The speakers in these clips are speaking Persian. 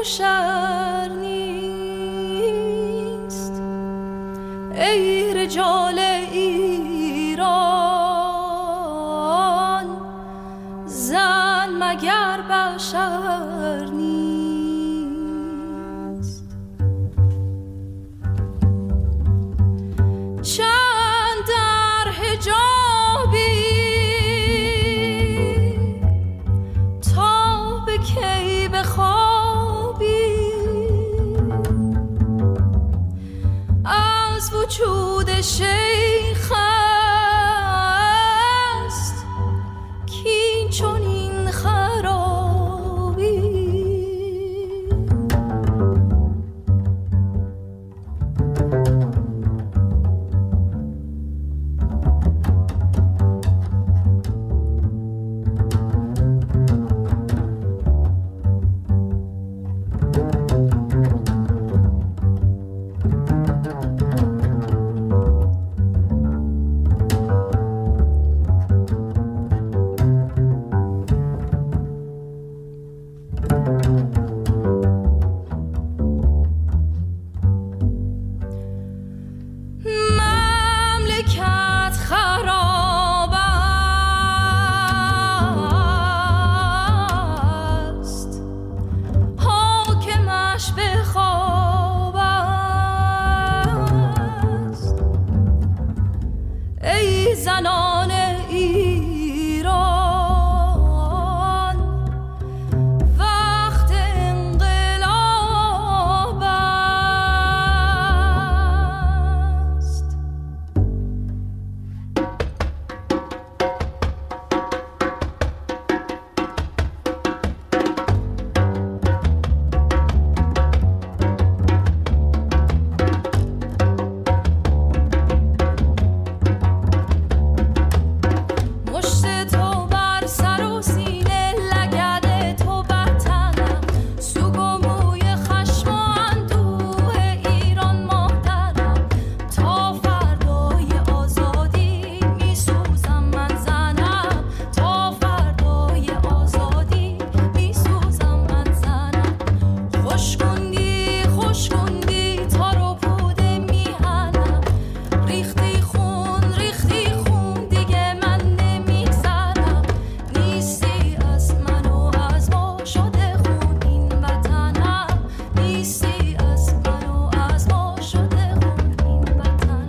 شر نیست. ای رجال ایران، زن مگر بشر نیست. چند در حجابی تا به کی بخوابی، از وجود شیخ است کین چنین خرابی. مملکت خراب است، حاکمش به خواب است. ای زنان ایران، وقت انقلاب است. مشت تو بر سر و سینه، لگد تو بر تنم، سوگ و موی خشم و اندوه ایران مادرم. تا فردای آزادی میسوزم من زنم، تا فردای آزادی میسوزم من زنم. خوشگوندی خوشگوندی تار و پوده میهنم، ریختی خون دیگه من نمیگذرم. نیستی از من و از ما شده خون این وطنم، نیستی از من و از ما شده خون این وطنم.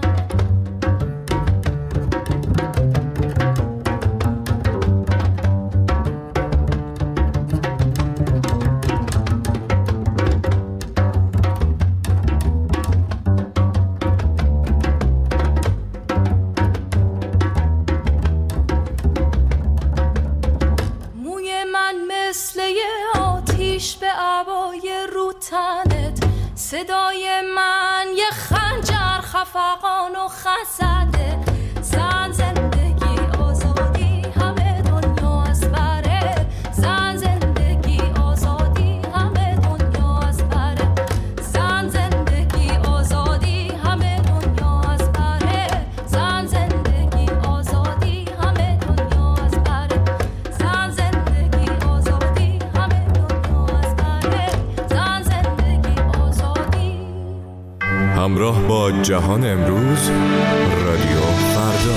موی من مثل یه آتیش به عبای رو تنت، صدای من یه خنجر خفقان و خزده. زن زندگی آزادی همه دنیا از بره، زن زندگی آزادی همه دنیا از بره، زن زندگی آزادی همه دنیا از بره، زن زندگی آزادی همه دنیا از بره، زن زندگی آزادی همه دنیا از بره، زن زندگی آزادی. همراه با جهان امروز، رادیو فردا.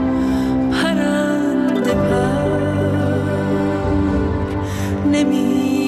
نمی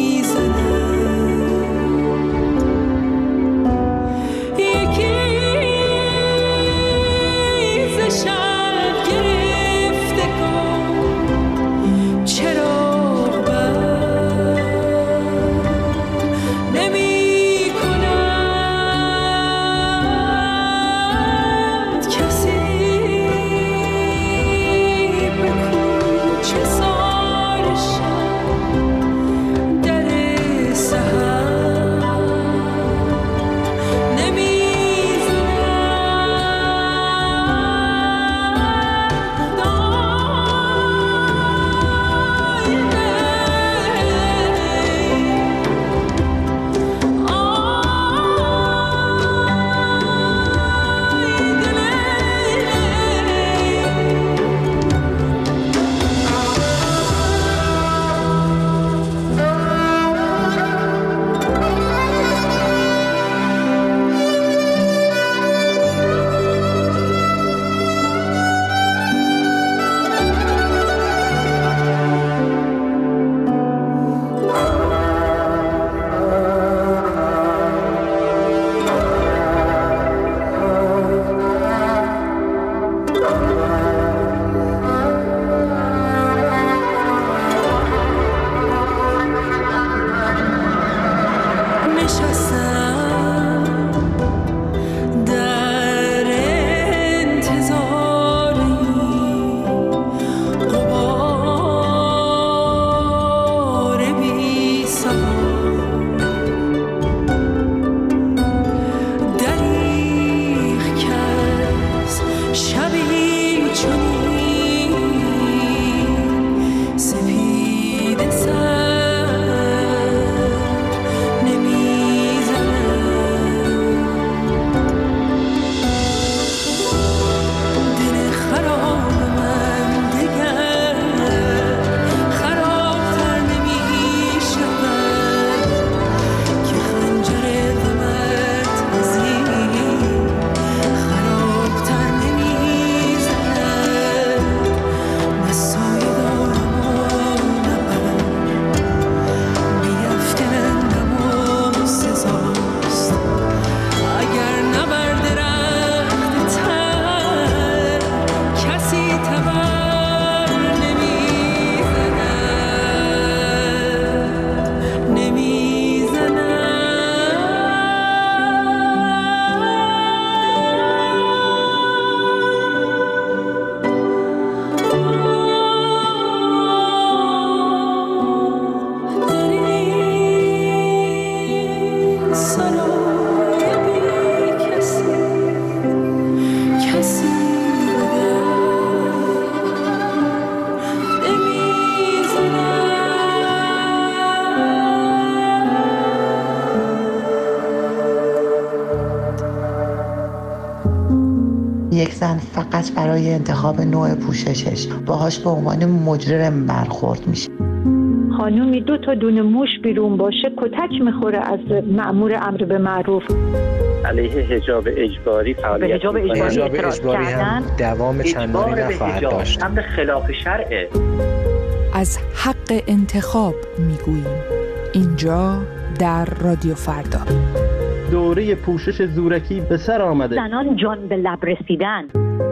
زن فقط برای انتخاب نوع پوششش باهاش به عنوان مجرم برخورد میشه. خانومی 2 تا دونه موش بیرون باشه کتک میخوره از مأمور امر به معروف. علیه حجاب اجباری فعالیت حجاب اجباری هم دوام چندانی نخواهد داشت. امر خلاف شرعه. از حق انتخاب میگوییم اینجا در رادیو فردا. دوره پوشش زورکی به سر آمده. زنان جان به لب رسیدن.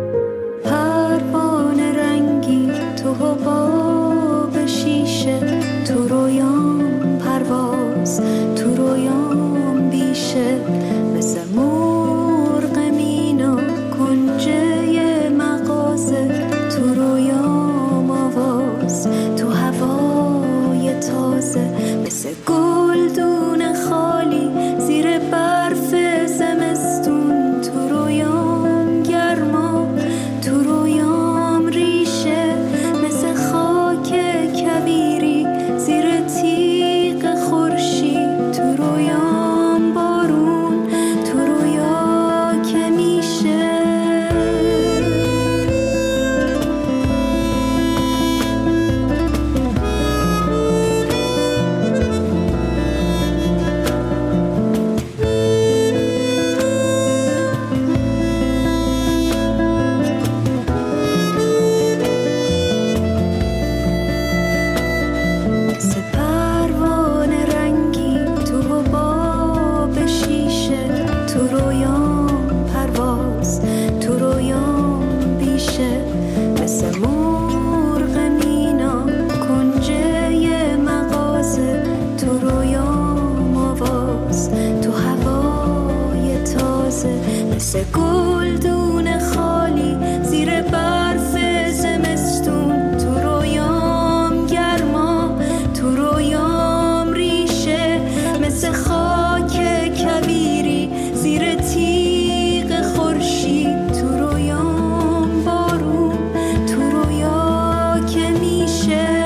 پروانه رنگی تو حباب شیشه، تو رویام پرواز، تو رویام بیشه، مثل مرغ مینا کنجه مغازه، تو رویام آواز، تو هوای تازه، مثل گلدون خالی زیر برف زمستون، تو رویام گرما، تو رویام ریشه، مثل خاک کویری زیر تیغ خورشید، تو رویام بارون، تو رویا که میشه. مثل گلدون خالی زیر برف زمستون، تو رویام گرما، تو رویام ریشه، مثل خاک کویری زیر تیغ خورشید، تو رویام بارون، تو رویا که میشه.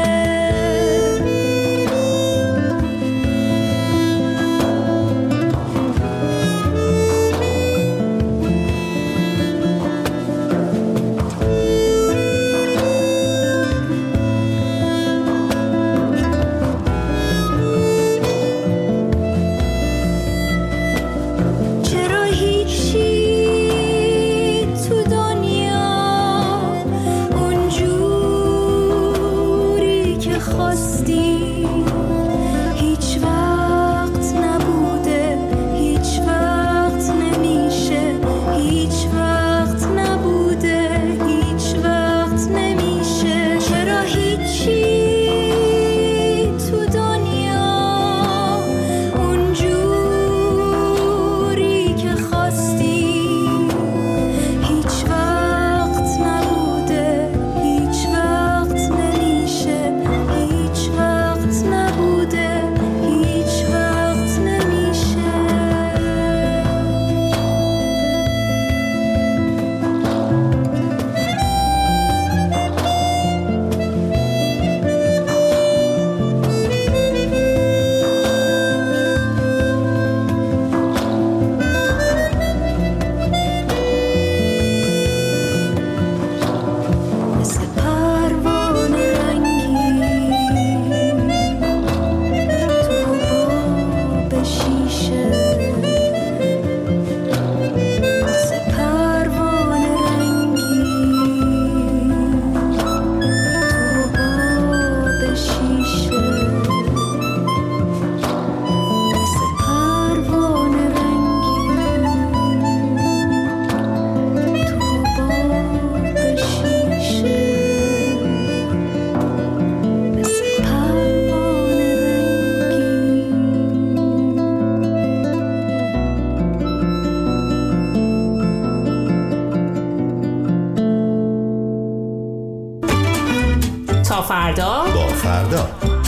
تا فردا با فردا.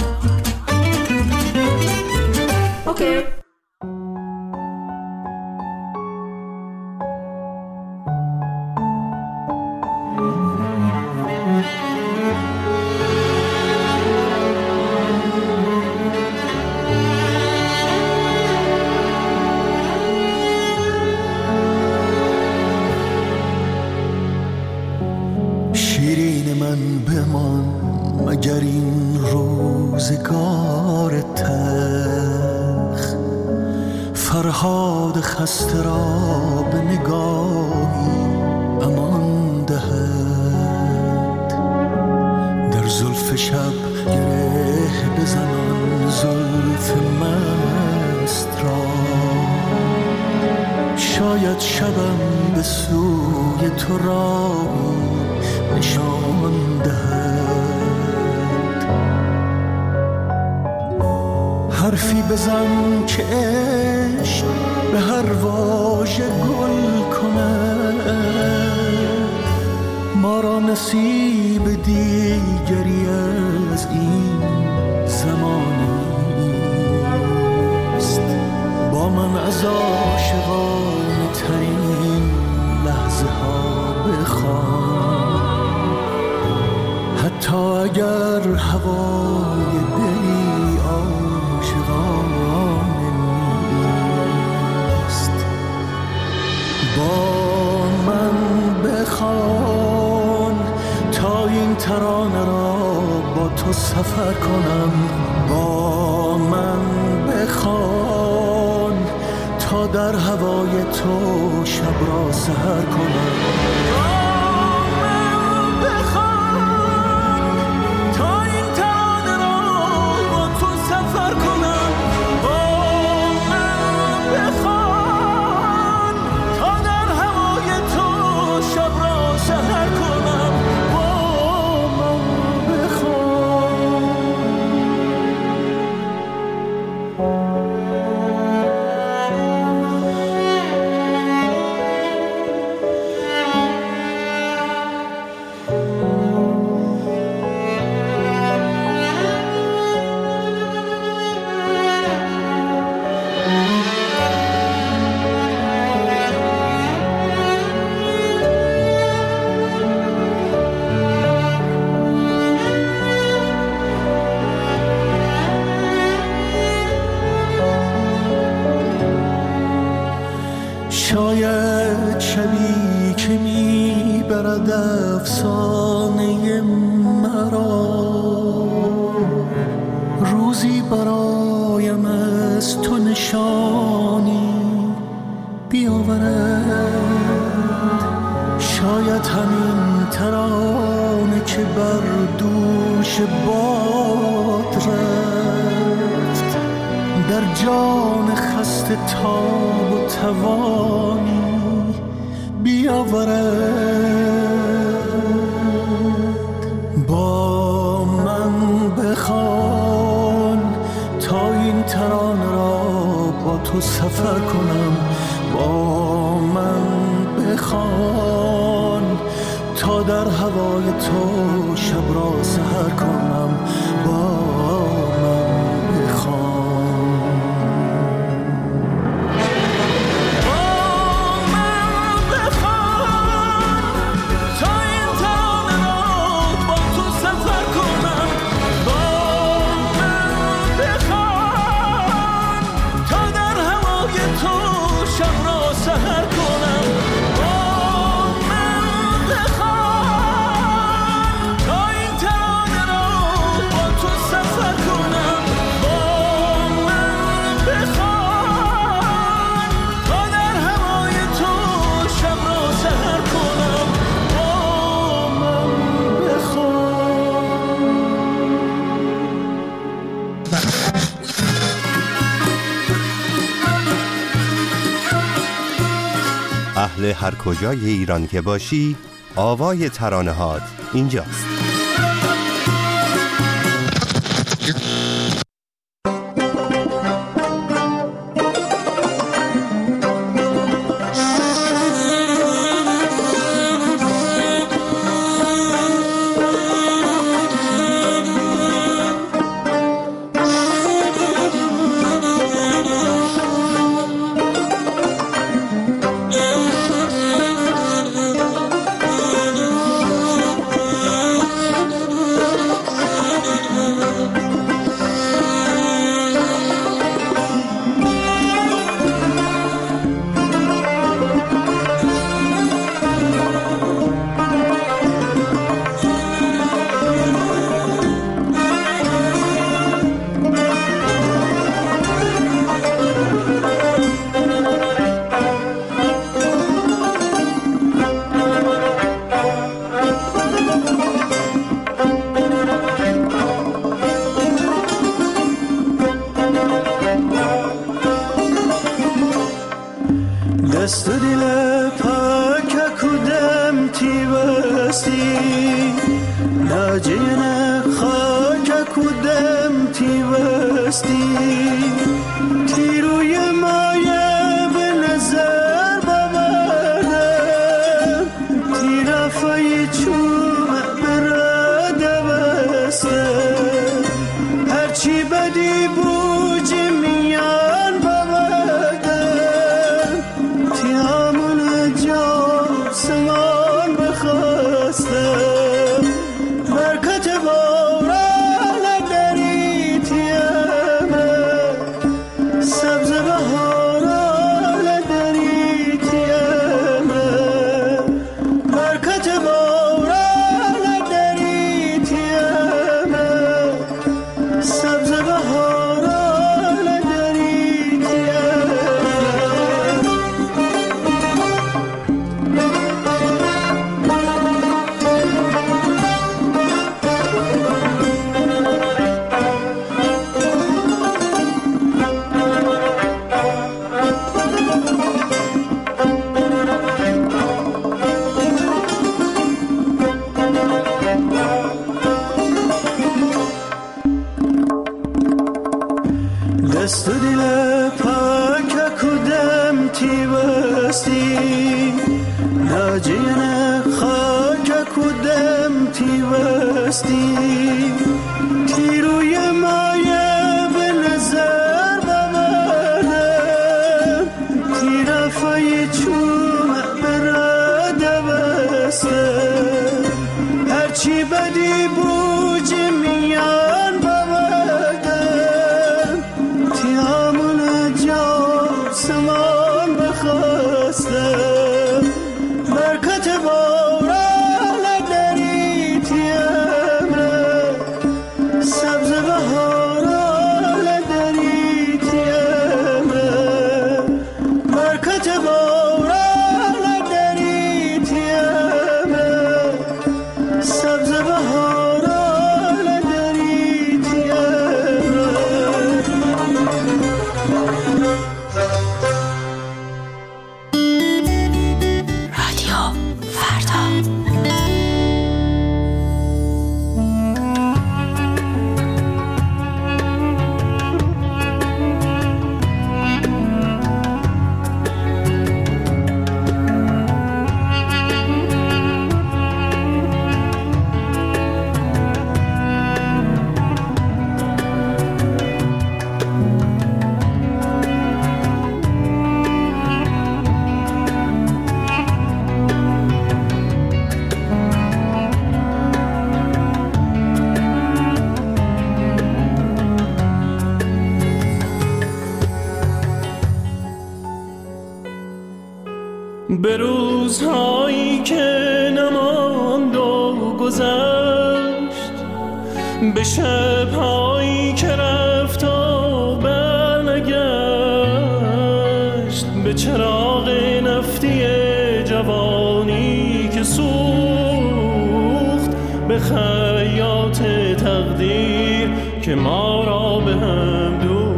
اوکی. فرهاد خسته را به نگاهی امان دهد. در زلف شب گره بزنان زلف مست را، شاید شبم به سوی تو راهی نشان دهد. حرفی بزن که عشق به هر واژه گل کند، ما را نصیب دیگری از این زمان نیست. با من از عاشقانه ترین لحظه ها بخوان، حتی اگر هوای دلی عاشقانه نیست. با من بخوان تا این ترانه را با تو سفر کنم. با من بخوان تا در هوای تو شب را سحر کنم. شاید شبی که میبرد افسانه مرا، روزی برایم از تو نشانی بیاورد. شاید همین ترانه که بر دوش باد رفت، در جان خسته تاب و توانی بیاورد. با من بخوان تا این ترانه را با تو سفر کنم. با من بخوان تا در هوای تو شب را سحر کنم. با من بخوان. اهل هر کجای ایران که باشی، آوای ترانه‌هات اینجاست. دست دل پاک کودم تیوستی ناجین خاک کودم تیوستی تیروی مایه به نظر ببردم تیرافای چوم براده بستم هرچی بدی بوج میان ببردم تیامون جا سمان بخواستم برکت باران دری تیامه سبز بهاران دری تیامه برکت باران دری تیامه سبز بهاران دری تیامه دست دل پاک کودم تیوستی ناجین خاک کودم تیوستی تیروی مایه به نظر ببردم تیرافای چوم براده بستم هرچی بدی بوج میان ببردم تیامون جا سمان بخواستم برکت باران دری تیامه سبز بهاران دری تیامه برکت باران دری تیامه سبز بهاران دری تیامه رادیو فردا. به روزهایی که نماند و گذشت به شبهایی که رفت و برنگشت به چراغ نفتی جوانی که سوخت به خیاط تقدیر که ما را به هم دوخت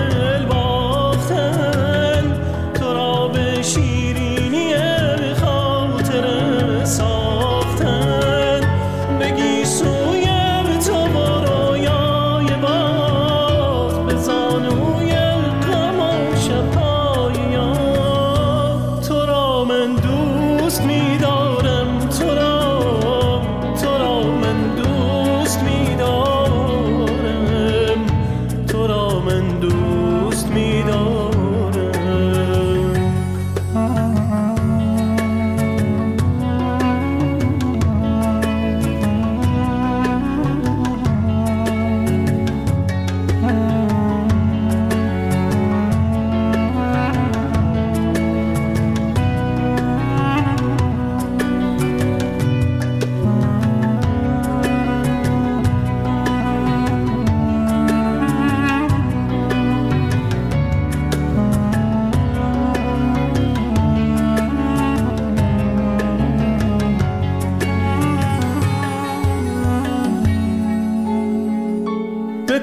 شیرینی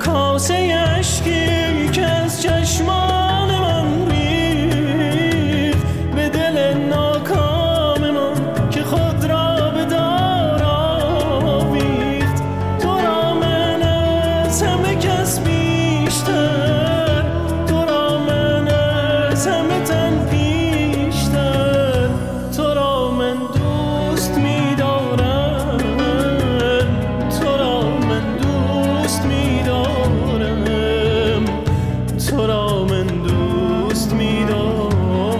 کاسه اشکی که از چشمان من ریخت به دل ناکام من که خود را به دار آویخت. تو را من از همه کس بیشتر، تو را من از همه تن پیشتر، تو را من دوست می‌دارم، تو را من دوست می‌دارم، تو را من دوست می‌دارم.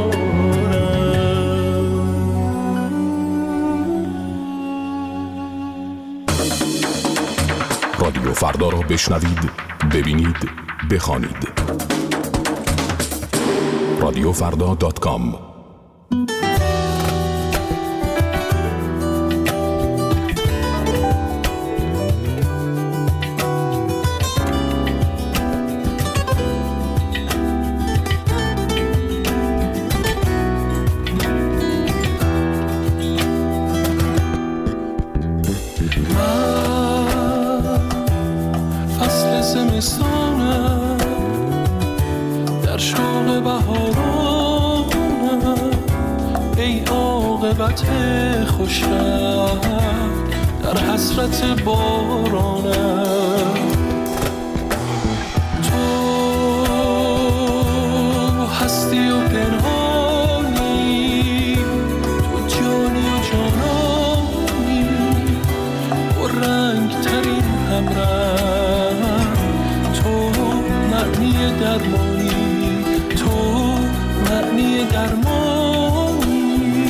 رادیو فردا را بشنوید، ببینید، بخوانید. رادیوفردا.com. فصل زمستانم در شوق بهارانم، ای عاقبت خوشم در حسرت بارانم. تو هستی و پنهانی، تو جانی و جانانی، و رنگ ترین همرنگ، تو معنی درمانی، تو معنی درمانی.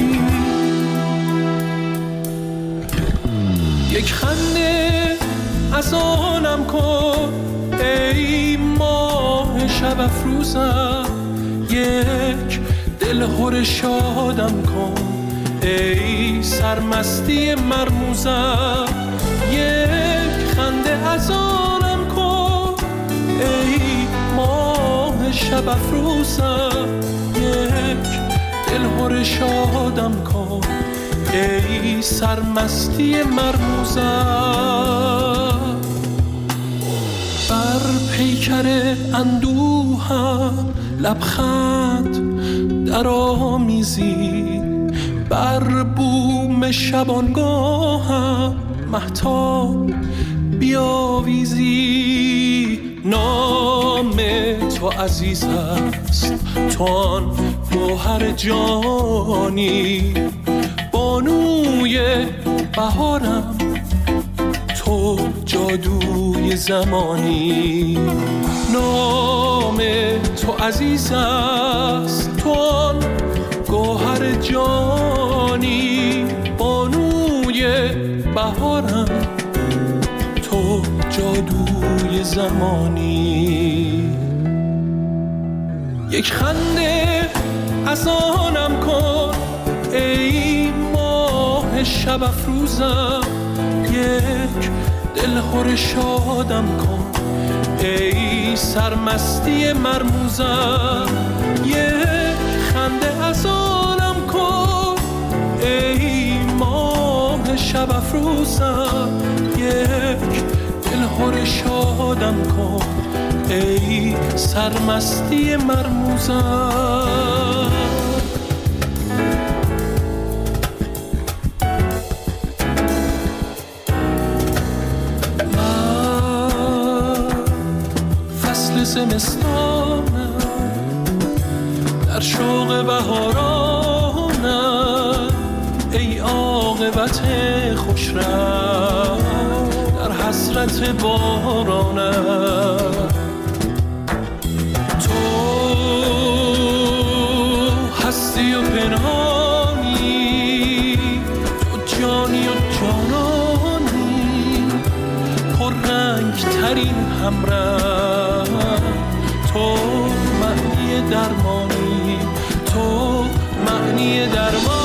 یک خنده از آنم کن ای ماه شب افروزم، یک دلهور شادم کن ای سرمستی مرموزم. یک خنده از آنم کن ای ماه شب افروزم، یک دلهور شادم کن ای سرمستی مرموزم. بر پیکر اندوهم لبخند در آمیزی، بر بوم شبانگاهم مهتاب بیاویزی. نام تو عزیز است، تو آن گوهر جانی، بانوی بهارم، تو جادوی زمانی. نام تو عزیز است، تو آن گوهر جانی، بانوی بهارم، تو جادوی زمانی. یک خنده از آنم کن ای ماه شب افروزم، یک دلهور شادم کن ای سرمستی مرموزم. یک خنده از آنم کن ای ماه شب افروزم، یک دلهور شادم کن ای سرمستی مرموزم. زمستانم در شوق بهارانم، ای عاقبت خوشرم در حسرت بارانم. تو هستی و پنهانی، تو جانی و جانانی، پر رنگ ترین همراه، تو معنی درمانی، تو معنی درمانی.